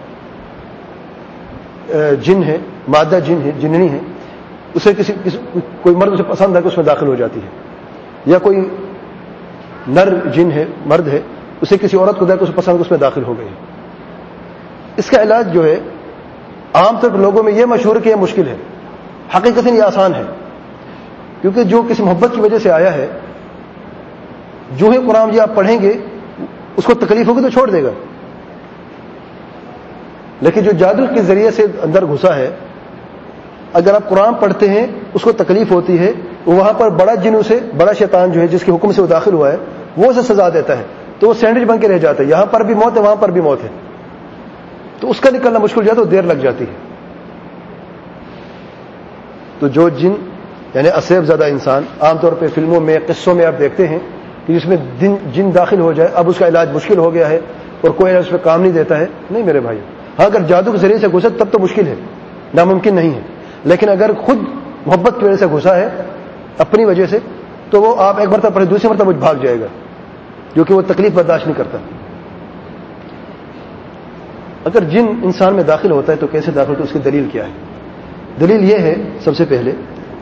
جن ہے، مادہ جن ہے، جننی ہے، اسے کسی, کسی کوئی مرد اسے پسند ہے کہ اس میں داخل ہو جاتی ہے، یا کوئی نر جن ہے، مرد ہے، اسے کسی عورت کو دیکھ اسے پسند اس میں داخل ہو گئی. اس کا علاج جو ہے عام طور پر لوگوں میں یہ مشہور کہ یہ مشکل ہے، حقیقت یہ آسان ہے. کیونکہ جو کسی محبت کی وجہ سے آیا ہے، جو ہی قرآن جی آپ پڑھیں گے اس کو تکلیف ہوگی تو چھوڑ دے گا. لیکن جو جادو کے ذریعے سے اندر گھسا ہے، اگر آپ قرآن پڑھتے ہیں اس کو تکلیف ہوتی ہے، وہاں پر بڑا جن اسے بڑا شیطان جو ہے جس کے حکم سے وہ داخل ہوا ہے وہ اسے سزا دیتا ہے، تو وہ سینڈوچ بن کے رہ جاتا ہے. یہاں پر بھی موت ہے، وہاں پر بھی موت ہے، تو اس کا نکلنا مشکل ہو جاتا ہے، دیر لگ جاتی ہے. تو جو جن یعنی اسیب زدہ انسان، عام طور پہ فلموں میں قصوں میں آپ دیکھتے ہیں کہ جس میں جن داخل ہو جائے، اب اس کا علاج مشکل ہو گیا ہے اور کوئی اس پہ کام نہیں دیتا ہے. نہیں میرے بھائی، ہاں اگر جادو کے ذریعے سے گھسے تب تو مشکل ہے، ناممکن نہیں ہے. لیکن اگر خود محبت کی وجہ سے گھسا ہے اپنی وجہ سے، تو وہ آپ ایک مرتبہ پڑھے دوسری مرتبہ بھاگ جائے گا، جو کہ وہ تکلیف برداشت نہیں کرتا. اگر جن انسان میں داخل ہوتا ہے تو کیسے داخل ہوتا ہے، اس کی دلیل کیا ہے؟ دلیل یہ ہے، سب سے پہلے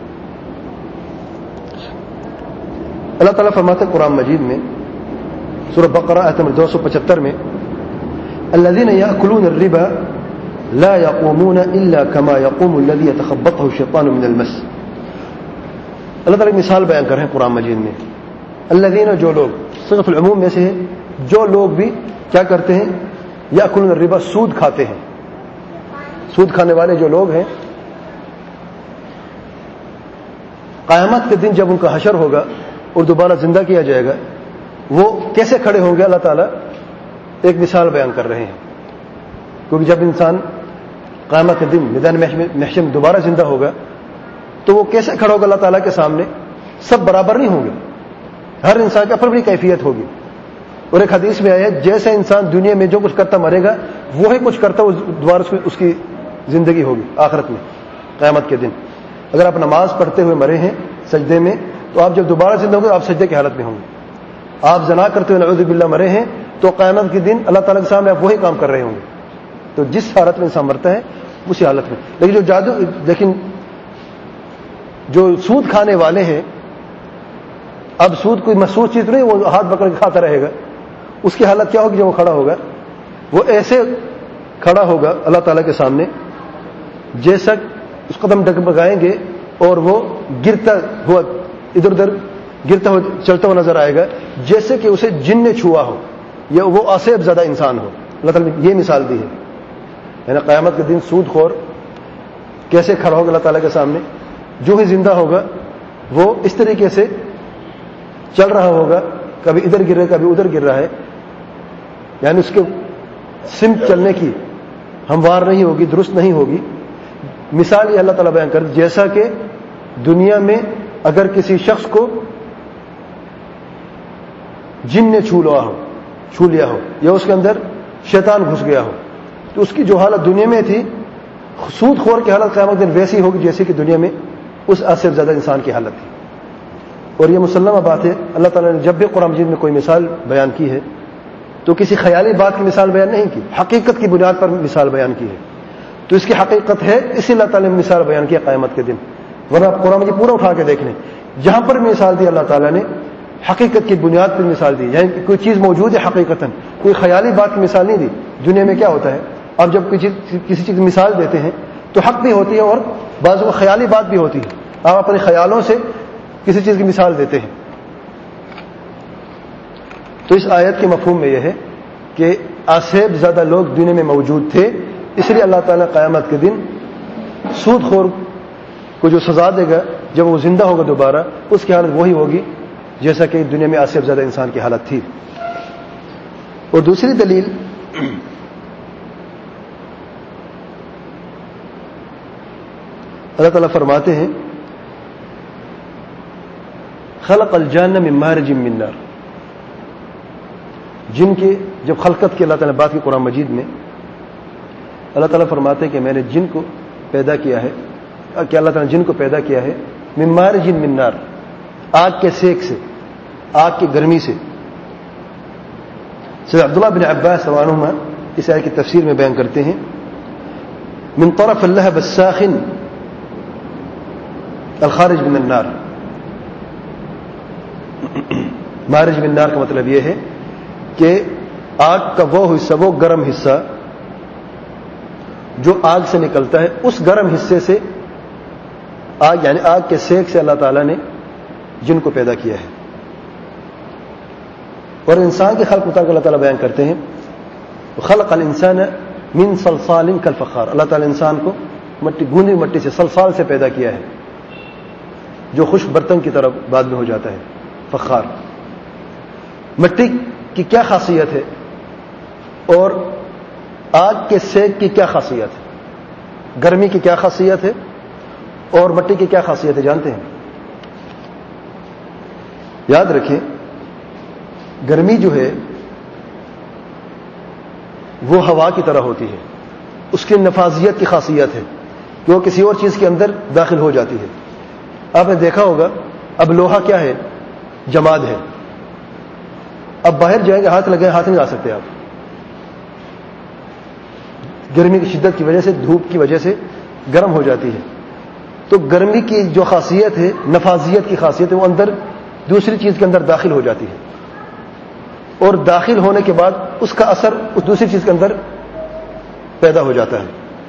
اللہ تعالیٰ فرماتے ہیں قرآن مجید میں سورہ بقرہ آیت نمبر دو سو پچہتر میں، الذین یأکلون الربا لا يقومون الا كما يقوم الذي يتخبطه الشیطان من المس. اللہ تعالیٰ مثال بیان کر رہے ہیں قرآن مجید میں. الذین، جو لوگ، صیغۃ العموم میں سے ہے، جو لوگ بھی کیا کرتے ہیں، یأکلون الربا، سود کھاتے ہیں. سود کھانے والے جو لوگ ہیں، قیامت کے دن جب ان کا حشر ہوگا اور دوبارہ زندہ کیا جائے گا، وہ کیسے کھڑے ہوں گے؟ اللہ تعالیٰ ایک مثال بیان کر رہے ہیں. کیونکہ جب انسان قیامت کے دن میدان محشر میں دوبارہ زندہ ہوگا تو وہ کیسے کھڑا ہوگا اللہ تعالیٰ کے سامنے؟ سب برابر نہیں ہوں گے، ہر انسان کی اپنی اپنی کیفیت ہوگی. اور ایک حدیث میں آیا ہے، جیسے انسان دنیا میں جو کچھ کرتا مرے گا، وہی کچھ کرتا دوبارہ اس کی زندگی ہوگی آخرت میں قیامت کے دن. اگر آپ نماز پڑھتے ہوئے مرے ہیں سجدے میں، تو آپ جب دوبارہ زندہ ہوں گے آپ سجدے کی حالت میں ہوں گے. آپ زنا کرتے ہوئے نعوذ باللہ مرے ہیں تو قیامت کے دن اللہ تعالیٰ کے سامنے آپ وہی کام کر رہے ہوں گے. تو جس حالت میں انسان مرتا ہے اسی حالت میں. لیکن جو جادو لیکن جو سود کھانے والے ہیں، اب سود کوئی محسوس چیز نہیں، وہ ہاتھ پکڑ کے کھاتا رہے گا. اس کی حالت کیا ہوگی جب وہ کھڑا ہوگا؟ وہ ایسے کھڑا ہوگا اللہ تعالیٰ کے سامنے جیسا اس قدم ڈگمگائیں گے اور وہ گرتا ہوا ادھر ادھر گرتا ہوا چلتا ہوا نظر آئے گا جیسے کہ اسے جن نے چھوا ہو یا وہ آصیب زدہ انسان ہو. اللہ تعالیٰ نے یہ مثال دی ہے. یعنی قیامت کے دن سود خور کیسے کھڑا ہوگا اللہ تعالیٰ کے سامنے, جو ہی زندہ ہوگا وہ اس طریقے سے چل رہا ہوگا, کبھی ادھر گر رہا ہے کبھی ادھر گر رہا ہے, یعنی اس کے سمت چلنے کی ہموار نہیں ہوگی, درست نہیں ہوگی. مثال یہ اللہ تعالیٰ بیان کر جیسا کہ دنیا میں اگر کسی شخص کو جن نے چھو لیا ہو چھو لیا ہو یا اس کے اندر شیطان گھس گیا ہو, تو اس کی جو حالت دنیا میں تھی سود خور کی حالت قیامت دن ویسی ہوگی جیسے کہ دنیا میں اس آصف زیادہ انسان کی حالت تھی. اور یہ مسلمہ بات ہے, اللہ تعالیٰ نے جب بھی قرآن مجید میں کوئی مثال بیان کی ہے تو کسی خیالی بات کی مثال بیان نہیں کی, حقیقت کی بنیاد پر مثال بیان کی ہے. تو اس کی حقیقت ہے, اسی اللہ تعالیٰ نے مثال بیان کیا قیامت کے دن. ورنہ آپ قرآن مجید پورا اٹھا کے دیکھ لیں, جہاں پر مثال دی اللہ تعالیٰ نے حقیقت کی بنیاد پر مثال دی, یعنی کوئی چیز موجود ہے حقیقتاً, کوئی خیالی بات کی مثال نہیں دی. دنیا میں کیا ہوتا ہے, آپ جب کسی کسی چیز کی مثال دیتے ہیں تو حق بھی ہوتی ہے اور بعض وہ خیالی بات بھی ہوتی ہے. آپ اپنے خیالوں سے کسی چیز کی مثال دیتے ہیں. تو اس آیت کے مفہوم میں یہ ہے کہ آصیب زیادہ لوگ دنیا میں موجود تھے, اس لیے اللہ تعالیٰ قیامت کے دن سود خور کو جو سزا دے گا جب وہ زندہ ہوگا دوبارہ, اس کی حالت وہی ہوگی جیسا کہ دنیا میں آصیب زیادہ انسان کی حالت تھی. اور دوسری دلیل اللہ تعالیٰ فرماتے ہیں خلق الجان من مارج من نار, جن کے جب خلقت کی اللہ تعالیٰ نے بات کی قرآن مجید میں, اللہ تعالیٰ فرماتے ہیں کہ میں نے جن کو پیدا کیا ہے, کہ اللہ تعالیٰ نے جن کو پیدا کیا ہے من مارج من نار, آگ کے سیک سے, آگ کی گرمی سے. سید عبداللہ بن عباس رضی اللہ عنہما اس آیت کی تفسیر میں بیان کرتے ہیں من طرف اللہب الساخن الخارج من النار. مارج من النار کا مطلب یہ ہے کہ آگ کا وہ حصہ, وہ گرم حصہ جو آگ سے نکلتا ہے, اس گرم حصے سے آگ یعنی آگ کے سیک سے اللہ تعالیٰ نے جن کو پیدا کیا ہے. اور انسان کے خلق مطابق اللہ تعالیٰ بیان کرتے ہیں خلق الانسان من صلصال کالفخار, اللہ تعالیٰ نے انسان کو مٹی گوندی مٹی سے صلصال سے پیدا کیا ہے جو خشک برتن کی طرف بعد میں ہو جاتا ہے فخار. مٹی کی کیا خاصیت ہے اور آگ کے سیک کی کیا خاصیت ہے, گرمی کی کیا خاصیت ہے اور مٹی کی کیا خاصیت ہے جانتے ہیں؟ یاد رکھیں گرمی جو ہے وہ ہوا کی طرح ہوتی ہے, اس کی نفاذیت کی خاصیت ہے کہ وہ کسی اور چیز کے اندر داخل ہو جاتی ہے. آپ نے دیکھا ہوگا اب لوہا کیا ہے, جماد ہے, اب باہر جائیں گے ہاتھ لگائیں ہاتھ نہیں لا سکتے آپ, گرمی کی شدت کی وجہ سے, دھوپ کی وجہ سے گرم ہو جاتی ہے. تو گرمی کی جو خاصیت ہے, نفاذیت کی خاصیت ہے, وہ اندر دوسری چیز کے اندر داخل ہو جاتی ہے اور داخل ہونے کے بعد اس کا اثر اس دوسری چیز کے اندر پیدا ہو جاتا ہے,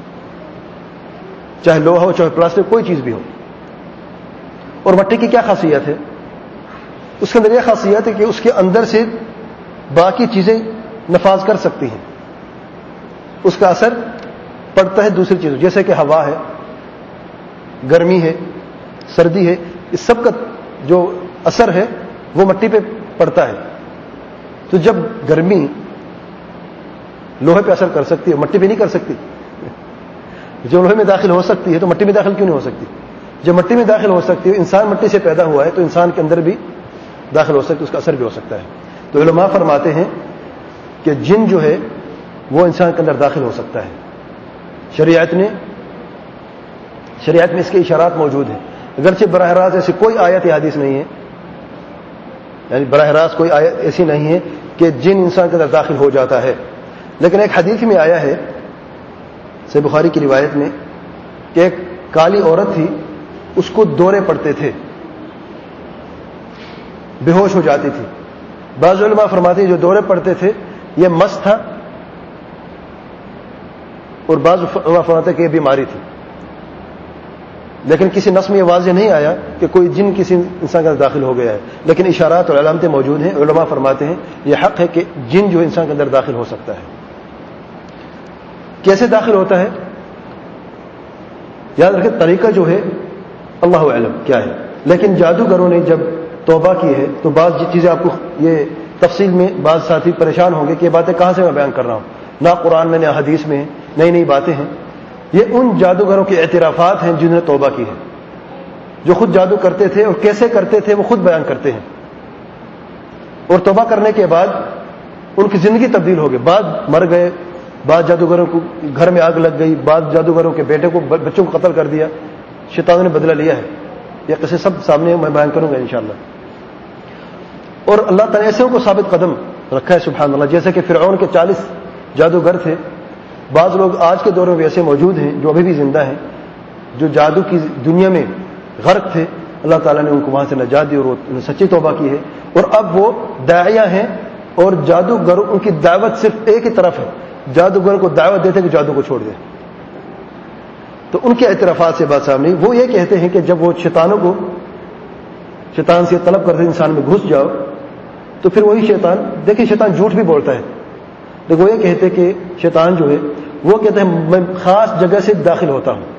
چاہے لوہا ہو چاہے پلاسٹک کوئی چیز بھی ہو. اور مٹی کی کیا خاصیت ہے, اس کے اندر یہ خاصیت ہے کہ اس کے اندر سے باقی چیزیں نفاذ کر سکتی ہیں, اس کا اثر پڑتا ہے دوسری چیزوں, جیسے کہ ہوا ہے, گرمی ہے, سردی ہے, اس سب کا جو اثر ہے وہ مٹی پہ پڑتا ہے. تو جب گرمی لوہے پہ اثر کر سکتی ہے, مٹی پہ نہیں کر سکتی. جو لوہے میں داخل ہو سکتی ہے تو مٹی میں داخل کیوں نہیں ہو سکتی؟ جب مٹی میں داخل ہو سکتی ہے, انسان مٹی سے پیدا ہوا ہے تو انسان کے اندر بھی داخل ہو سکتی ہے, اس کا اثر بھی ہو سکتا ہے. تو علماء فرماتے ہیں کہ جن جو ہے وہ انسان کے اندر داخل ہو سکتا ہے. شریعت نے شریعت میں اس کے اشارات موجود ہیں, اگرچہ براہ راست ایسی کوئی آیت یا حدیث نہیں ہے, یعنی براہ راست کوئی آیت ایسی نہیں ہے کہ جن انسان کے اندر داخل ہو جاتا ہے. لیکن ایک حدیث میں آیا ہے صحیح بخاری کی روایت میں کہ ایک کالی عورت تھی, اس کو دورے پڑتے تھے, بے ہوش ہو جاتی تھی. بعض علماء فرماتے ہیں جو دورے پڑتے تھے یہ مس تھا اور بعض فرماتے کہ یہ بیماری تھی، لیکن کسی نص میں یہ واضح نہیں آیا کہ کوئی جن کسی انسان کے اندر داخل ہو گیا ہے، لیکن اشارات اور علامتیں موجود ہیں. علماء فرماتے ہیں یہ حق ہے کہ جن جو انسان کے اندر داخل ہو سکتا ہے. کیسے داخل ہوتا ہے؟ یاد رکھیں طریقہ جو ہے اللہ علم کیا ہے، لیکن جادوگروں نے جب توبہ کی ہے تو بعض چیزیں آپ کو یہ تفصیل میں بعض ساتھی پریشان ہوں گے کہ یہ باتیں کہاں سے میں بیان کر رہا ہوں، نہ قرآن میں نہ حدیث میں نئی نئی باتیں ہیں. یہ ان جادوگروں کے اعترافات ہیں جنہوں نے توبہ کی ہے، جو خود جادو کرتے تھے اور کیسے کرتے تھے وہ خود بیان کرتے ہیں. اور توبہ کرنے کے بعد ان کی زندگی تبدیل ہو گئی. بعض مر گئے، بعض جادوگروں کو گھر میں آگ لگ گئی، بعض جادوگروں کے بیٹے کو بچوں کو قتل کر دیا، شیطانوں نے بدلہ لیا ہے. یہ قصے سب سامنے میں بیان کروں گا انشاءاللہ. اور اللہ تعالیٰ ایسے کو ثابت قدم رکھا ہے سبحان اللہ، جیسے کہ فرعون کے چالیس جادوگر تھے. بعض لوگ آج کے دور میں بھی ایسے موجود ہیں جو ابھی بھی زندہ ہیں، جو جادو کی دنیا میں غرق تھے. اللہ تعالیٰ نے ان کو وہاں سے نجات دی اور انہوں نے سچی توبہ کی ہے. اور اب وہ داعیہ ہیں اور جادوگر ان کی دعوت صرف ایک ہی طرف ہے، جادوگر کو دعوت دیتے کہ جادو کو چھوڑ دے. تو ان کے اعترافات سے بات سامنے وہ یہ کہتے ہیں کہ جب وہ شیطانوں کو شیطان سے طلب کرتے انسان میں گھس جاؤ تو پھر وہی شیطان، دیکھیں شیطان جھوٹ بھی بولتا ہے، لیکن وہ یہ کہتے کہ شیطان جو ہے وہ کہتے ہیں میں خاص جگہ سے داخل ہوتا ہوں،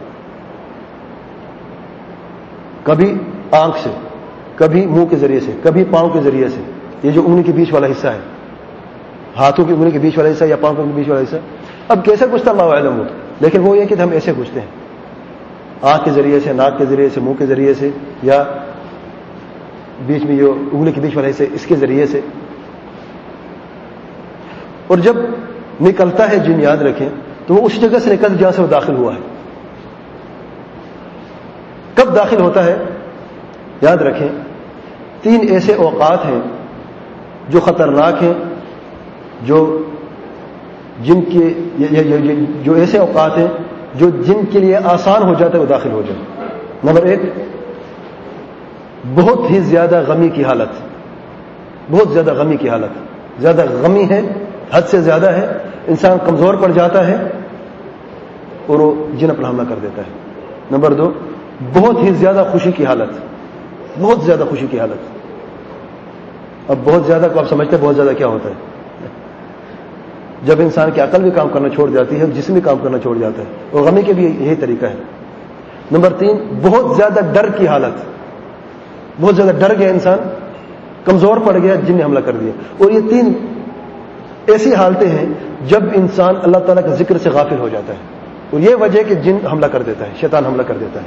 کبھی آنکھ سے، کبھی منہ کے ذریعے سے، کبھی پاؤں کے ذریعے سے. یہ جو انگلی کے بیچ والا حصہ ہے، ہاتھوں کی انگلی کے بیچ والا حصہ یا پاؤں کے بیچ والا حصہ، اب کیسے گھستا اللہ علم ہو، لیکن وہ یہ کہ ہم ایسے گھستے ہیں، آنکھ کے ذریعے سے، ناک کے ذریعے سے، منہ کے ذریعے سے، یا بیچ میں جو انگلی کے بیچ والا حصہ اس کے ذریعے سے. اور جب نکلتا ہے جن، یاد رکھیں تو وہ اس جگہ سے نکل جہاں سے وہ داخل ہوا ہے. کب داخل ہوتا ہے؟ یاد رکھیں تین ایسے اوقات ہیں جو خطرناک ہیں، جو جن کے جو ایسے اوقات ہیں جو جن کے لیے آسان ہو جاتا ہے وہ داخل ہو جائے. نمبر ایک، بہت ہی زیادہ غمی کی حالت، بہت زیادہ غمی کی حالت، زیادہ غمی ہے، حد سے زیادہ ہے، انسان کمزور پڑ جاتا ہے اور وہ جن پر حملہ کر دیتا ہے. نمبر دو، بہت ہی زیادہ خوشی کی حالت، بہت زیادہ خوشی کی حالت. اب بہت زیادہ کو آپ سمجھتے ہیں بہت زیادہ کیا ہوتا ہے؟ جب انسان کی عقل بھی کام کرنا چھوڑ جاتی ہے اور جسم بھی کام کرنا چھوڑ جاتا ہے. اور غمی کے بھی یہی طریقہ ہے. نمبر تین، بہت زیادہ ڈر کی حالت، بہت زیادہ ڈر گیا انسان، کمزور پڑ گیا، جن نے حملہ کر دیا. اور یہ تین ایسی حالتیں ہیں جب انسان اللہ تعالیٰ کے ذکر سے غافل ہو جاتا ہے. اور یہ وجہ کہ جن حملہ کر دیتا ہے، شیطان حملہ کر دیتا ہے.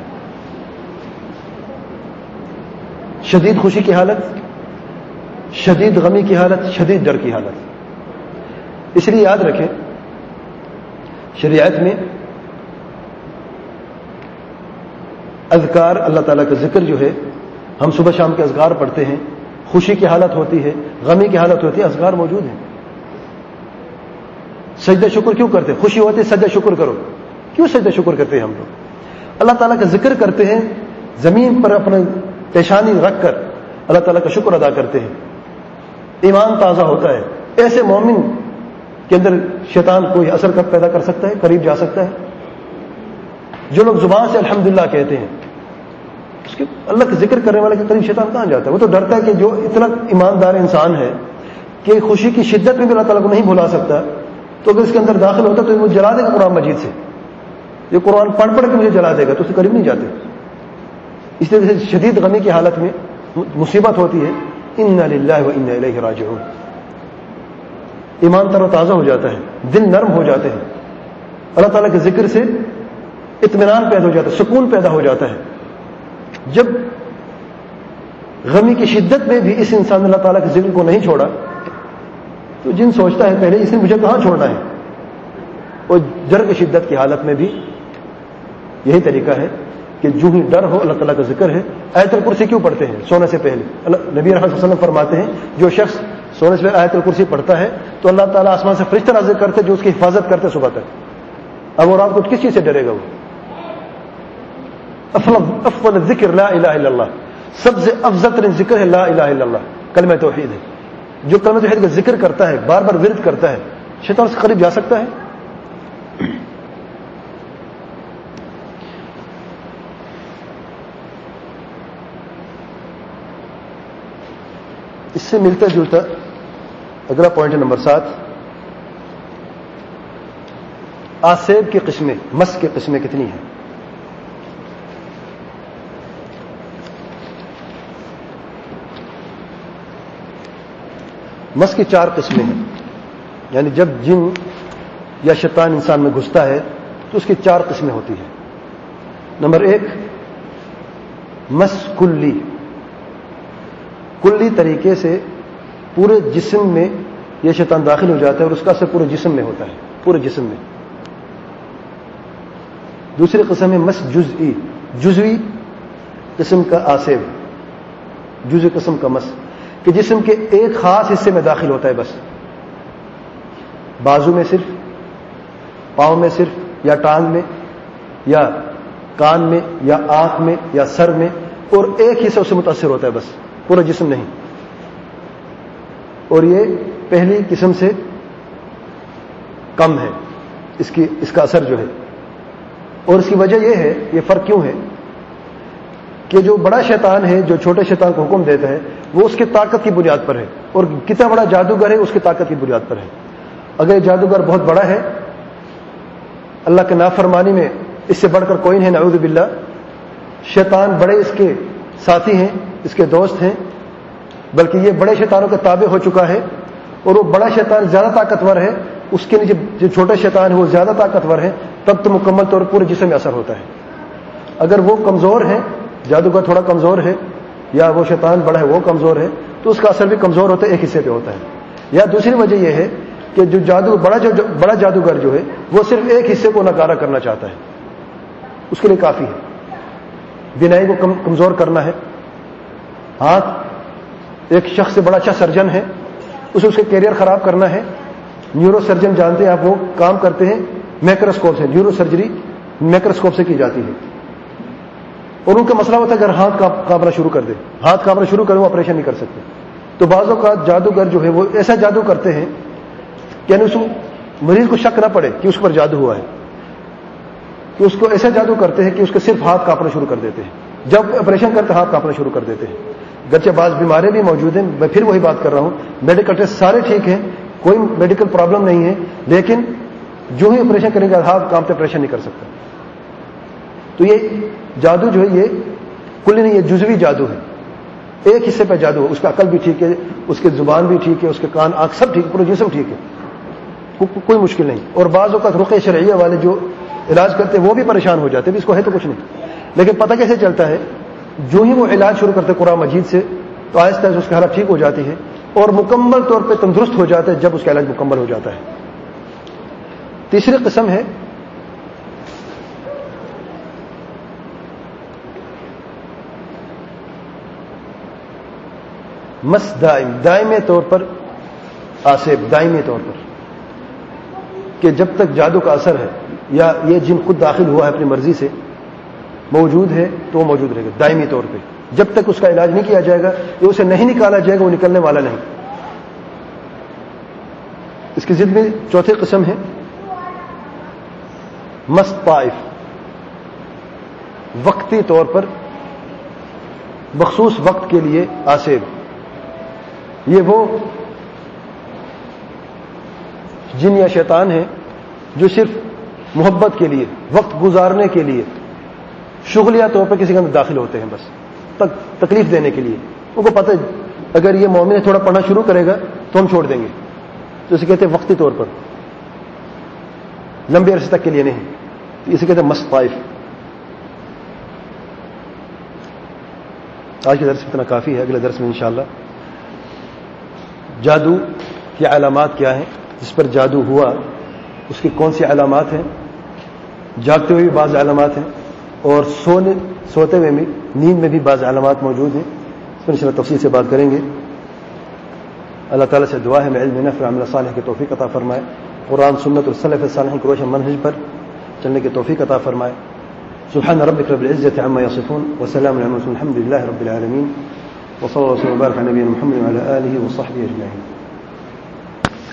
شدید خوشی کی حالت، شدید غمی کی حالت، شدید ڈر کی حالت. اس لیے یاد رکھیں شریعت میں اذکار، اللہ تعالیٰ کا ذکر جو ہے، ہم صبح شام کے اذکار پڑھتے ہیں. خوشی کی حالت ہوتی ہے، غمی کی حالت ہوتی ہے، اذکار موجود ہیں. سجدہ شکر کیوں کرتے ہیں؟ خوشی ہوتی ہے سجدہ شکر کرو. کیوں سجدہ شکر کرتے ہیں ہم لوگ؟ اللہ تعالیٰ کا ذکر کرتے ہیں، زمین پر اپنے پیشانی رکھ کر اللہ تعالیٰ کا شکر ادا کرتے ہیں. ایمان تازہ ہوتا ہے. ایسے مومن کے اندر شیطان کوئی اثر پیدا کر سکتا ہے، قریب جا سکتا ہے؟ جو لوگ زبان سے الحمدللہ کہتے ہیں، اس کے اللہ کا ذکر کرنے والے کے قریب شیطان کہاں جاتا ہے؟ وہ تو ڈرتا ہے کہ جو اتنا ایماندار انسان ہے کہ خوشی کی شدت میں بھی اللہ تعالیٰ کو نہیں بھلا سکتا، تو اگر اس کے اندر داخل ہوتا تو وہ جلا دے گا قرآن مجید سے. یہ قرآن پڑھ پڑھ کے مجھے جلا دے گا، تو اس کے قریب نہیں جاتے. اس طرح سے شدید غمی کی حالت میں مصیبت ہوتی ہے. انا للہ و انا الیہ راجعون. ایمان تر و تازہ ہو جاتا ہے، دل نرم ہو جاتے ہیں، اللہ تعالیٰ کے ذکر سے اطمینان پیدا ہو جاتا ہے، سکون پیدا ہو جاتا ہے. جب غمی کی شدت میں بھی اس انسان نے اللہ تعالیٰ کے ذکر کو نہیں چھوڑا تو جن سوچتا ہے پہلے اس نے مجھے کہاں چھوڑنا ہے. اور ڈر کی شدت کی حالت میں بھی یہی طریقہ ہے کہ جو ہی ڈر ہو اللہ تعالیٰ کا ذکر ہے. آیت الکرسی کیوں پڑھتے ہیں سونے سے پہلے؟ نبی رحمۃ اللہ علیہ وسلم فرماتے ہیں جو شخص سونے سے پہلے آیت الکرسی پڑھتا ہے تو اللہ تعالیٰ آسمان سے فرشتہ نازل کرتے جو اس کی حفاظت کرتے صبح تک. اب وہ رات کو کس چیز سے ڈرے گا؟ وہ افضل ذکر لا الہ الا اللہ، سب سے افضل ترین ذکر ہے لا الہ الا اللہ، کلمہ توحید ہے. جو کلمہ توحید کا ذکر کرتا ہے، بار بار ورد کرتا ہے، شیطان اس کے قریب جا سکتا ہے؟ اس سے ملتا جلتا اگلا پوائنٹ ہے نمبر سات، آسیب کی قسمیں، مس کی قسمیں کتنی ہیں؟ مس کی چار قسمیں ہیں، یعنی جب جن یا شیطان انسان میں گھستا ہے تو اس کی چار قسمیں ہوتی ہیں۔ نمبر ایک، مس کلی، کلی طریقے سے پورے جسم میں یہ شیطان داخل ہو جاتا ہے اور اس کا اثر پورے جسم میں ہوتا ہے، پورے جسم میں۔ دوسری قسم ہے مس جزئی، جزوی قسم کا آسیب، جزوی قسم کا مس کہ جسم کے ایک خاص حصے میں داخل ہوتا ہے، بس بازو میں صرف، پاؤں میں صرف، یا ٹانگ میں، یا کان میں، یا آنکھ میں، یا سر میں، اور ایک حصہ اس سے متاثر ہوتا ہے، بس پورا جسم نہیں۔ اور یہ پہلی قسم سے کم ہے اس کی اس کا اثر جو ہے، اور اس کی وجہ یہ ہے، یہ فرق کیوں ہے کہ جو بڑا شیطان ہے جو چھوٹے شیطان کو حکم دیتا ہے وہ اس کی طاقت کی بنیاد پر ہے، اور کتنا بڑا جادوگر ہے اس کی طاقت کی بنیاد پر ہے۔ اگر جادوگر بہت بڑا ہے، اللہ کے نافرمانی میں اس سے بڑھ کر کوئی نہیں، نعوذ باللہ، شیطان بڑے اس کے ساتھی ہیں، اس کے دوست ہیں، بلکہ یہ بڑے شیطانوں کے تابع ہو چکا ہے، اور وہ بڑا شیطان زیادہ طاقتور ہے، اس کے نیچے جو چھوٹا شیطان ہے وہ زیادہ طاقتور ہے، تب تو مکمل طور پر پورے جسم میں اثر ہوتا ہے۔ اگر وہ کمزور ہے، جادوگر تھوڑا کمزور ہے، یا وہ شیطان بڑا ہے وہ کمزور ہے، تو اس کا اثر بھی کمزور ہوتا ہے، ایک حصے پہ ہوتا ہے۔ یا دوسری وجہ یہ ہے کہ جو جادو بڑا جو بڑا جادوگر جو ہے وہ صرف ایک حصے کو ناکارہ کرنا چاہتا ہے، اس کے لیے کافی ہے۔ بینائی کو کم کمزور کرنا ہے، ہاتھ، ایک شخص سے بڑا اچھا سرجن ہے، اسے اس کا کیریئر خراب کرنا ہے۔ نیورو سرجن جانتے ہیں آپ، وہ کام کرتے ہیں مائکروسکوپ سے، نیورو سرجری مائکروسکوپ سے کی جاتی ہے، اور ان کا مسئلہ ہوتا ہے اگر ہاتھ کانپنا شروع کر دے، ہاتھ کانپنا شروع کرے وہ آپریشن نہیں کر سکتے۔ تو بعض اوقات جادوگر جو ہے وہ ایسا جادو کرتے ہیں کہ یعنی اس مریض کو شک نہ پڑے کہ اس پر جادو ہوا ہے، کہ اس کو ایسا جادو کرتے ہیں کہ اس کے صرف ہاتھ کانپنا شروع کر دیتے ہیں، جب آپریشن کرتے ہاتھ کانپنا شروع کر دیتے ہیں۔ گرچہ بعض بیماریاں بھی موجود ہیں، میں پھر وہی بات کر رہا ہوں، میڈیکل ٹیسٹ سارے ٹھیک ہیں، کوئی میڈیکل پرابلم نہیں ہے، لیکن جو ہی آپریشن کریں گے ہاتھ کانپتے آپریشن نہیں کر سکتا۔ تو یہ جادو جو ہے یہ کل نہیں، یہ جزوی جادو ہے، ایک حصے پہ جادو ہے، اس کا عقل بھی ٹھیک ہے، اس کی زبان بھی ٹھیک ہے، اس کے کان آنکھ سب ٹھیک ہے، پورا جسم ٹھیک ہے، کوئی مشکل نہیں۔ اور بعض اوقات رقیہ شرعیہ والے جو علاج کرتے ہیں وہ بھی پریشان ہو جاتے ہیں، اس کو ہے تو کچھ نہیں، لیکن پتہ کیسے چلتا ہے؟ جو ہی وہ علاج شروع کرتے قرآن مجید سے تو آہستہ آہستہ اس کی حالت ٹھیک ہو جاتی ہے اور مکمل طور پہ تندرست ہو جاتا ہے جب اس کا علاج مکمل ہو جاتا ہے۔ تیسری قسم ہے مس دائم، دائمی طور پر آسیب، دائمی طور پر کہ جب تک جادو کا اثر ہے یا یہ جن خود داخل ہوا ہے اپنی مرضی سے موجود ہے تو وہ موجود رہے گا دائمی طور پہ، جب تک اس کا علاج نہیں کیا جائے گا، یہ اسے نہیں نکالا جائے گا، وہ نکلنے والا نہیں۔ اس کی ضد میں چوتھی قسم ہے مس طائف، وقتی طور پر مخصوص وقت کے لیے آسیب۔ یہ وہ جن یا شیطان ہیں جو صرف محبت کے لیے، وقت گزارنے کے لیے، شغلیہ طور پر کسی کے اندر داخل ہوتے ہیں، بس تک تکلیف دینے کے لیے۔ ان کو پتہ ہے اگر یہ مومن تھوڑا پڑھنا شروع کرے گا تو ہم چھوڑ دیں گے، تو اسے کہتے ہیں وقتی طور پر، لمبے عرصے تک کے لیے نہیں، اسے کہتے ہیں مس طائف۔ آج کے درس میں اتنا کافی ہے، اگلے درس میں انشاءاللہ جادو کی علامات کیا ہیں، جس پر جادو ہوا اس کی کون سی علامات ہیں، جاگتے ہوئے بھی بعض علامات ہیں اور سونے سوتے ہوئے بھی، نیند میں بھی بعض علامات موجود ہیں، اس پر انشاءاللہ تفصیل سے بات کریں گے۔ اللہ تعالیٰ سے دعا ہے میں علم نافع عمل صالح کی توفیق عطا فرمائے، قرآن سنت اور سلف صالحین کے روشن منہج پر چلنے کی توفیق عطا فرمائے۔ سبحان ربک رب العزة عما یصفون وسلام علی المرسلین الحمد للہ رب العالمین، وصلی اللہ وسلم وبارک علی نبینا محمد وعلی آلہ وصحبہ اجمعین۔